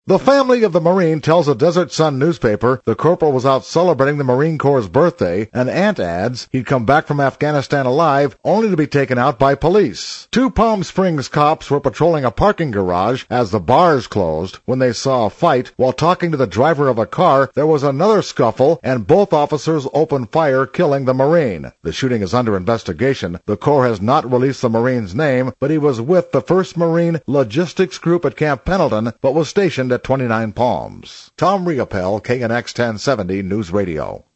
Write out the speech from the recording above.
The family of the Marine tells a Desert Sun newspaper the corporal was out celebrating the Marine Corps' birthday. An aunt adds he'd come back from Afghanistan alive, only to be taken out by police. Two Palm Springs cops were patrolling a parking garage as the bars closed when they saw a fight. While talking to the driver of a car, there was another scuffle, and both officers opened fire, killing the Marine. The shooting is under investigation. The Corps has not released the Marine's name, but he was with the 1st Marine Logistics Group at Camp Pendleton, but was stationed at 29 Palms. Tom Riopel, KNX 1070 News Radio.